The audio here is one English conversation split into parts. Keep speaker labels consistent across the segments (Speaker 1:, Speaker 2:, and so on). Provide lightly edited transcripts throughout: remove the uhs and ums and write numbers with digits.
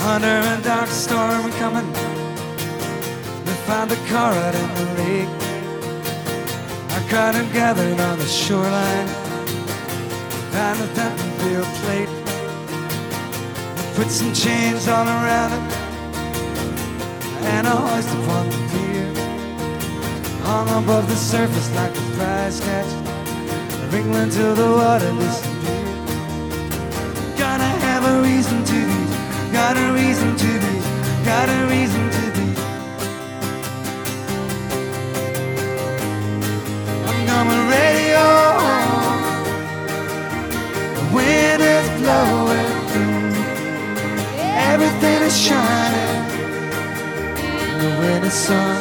Speaker 1: Under a dark storm coming, we found the car out in the lake. Our crowd had gathered on the shoreline, found the Duntonville plate. We put some chains all around it and a hoist upon the pier. Hung above the surface like a prize catch, wriggling till the water disappeared. Gotta have a reason to be, got a reason to be, got a reason to be. I'm on the radio, the wind is blowing, everything is shining in the winter sun,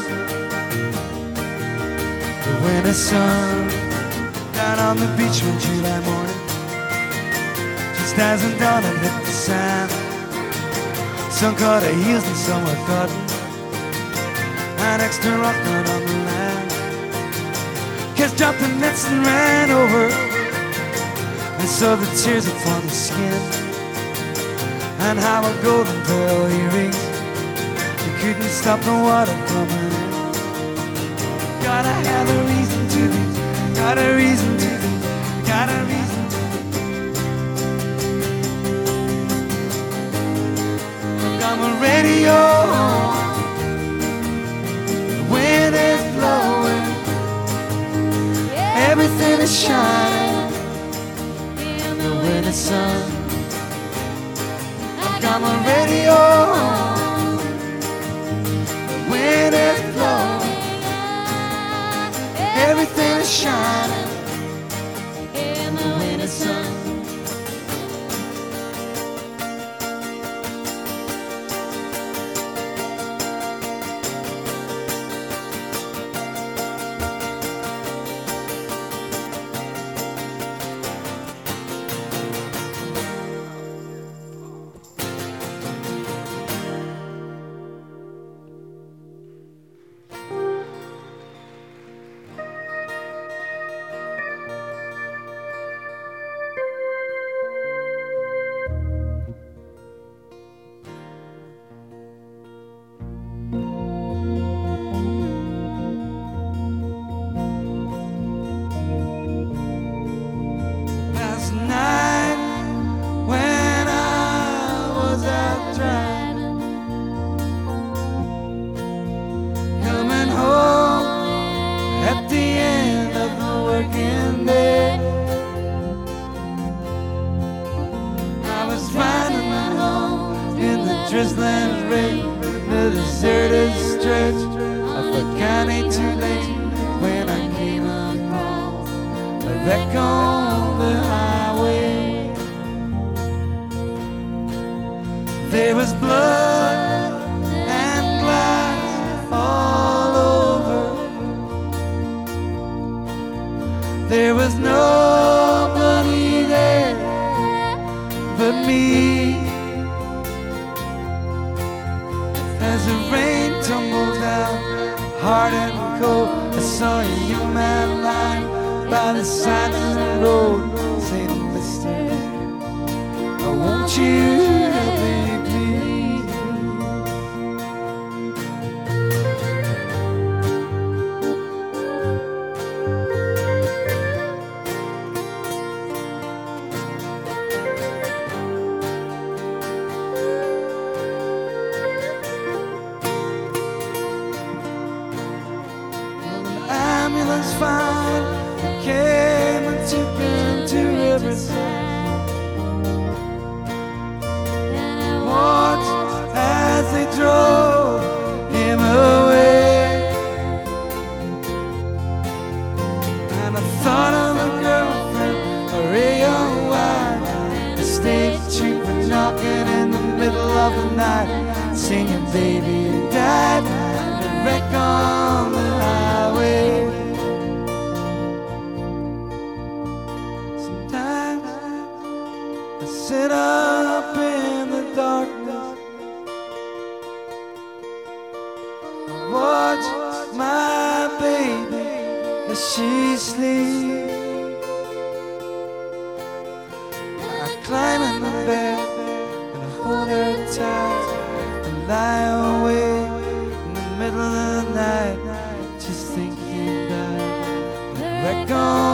Speaker 1: the winter sun. Down on the beach one July morning, just as the dawn had hit the sand. Some caught their heels and some were cotton, an extra rock on the land. Kids dropped the nets and ran over, and saw the tears upon the skin, and how a golden pearl earrings, you couldn't stop the water coming in. Gotta have a reason to be, got a reason to be, got a reason to be. On the radio, the wind is blowing, everything is shining in the winter sun. I've got my radio, the wind is blowing, everything is shining in the winter sun. Drizzling rain, the deserted stretch of the county too late. When I came across a wreck on the highway, there was blood and glass all over. There was nobody there but me. As the rain tumbled down, hard and cold, I saw a young man lying by the side of the road, saying, "Mister, won't you help me, please?" Ambulance fine, came and took him to Riverside. And I watched as they drove him away, and I thought of a girlfriend or a young wife, a state trooper knocking in the middle of the night, singing, "Baby, you died in a wreck on the highway." Sit up in the darkness, watch my baby as she sleeps. I climb in the bed and I hold her tight. lie awake in the middle of the night, just thinking about the wreck on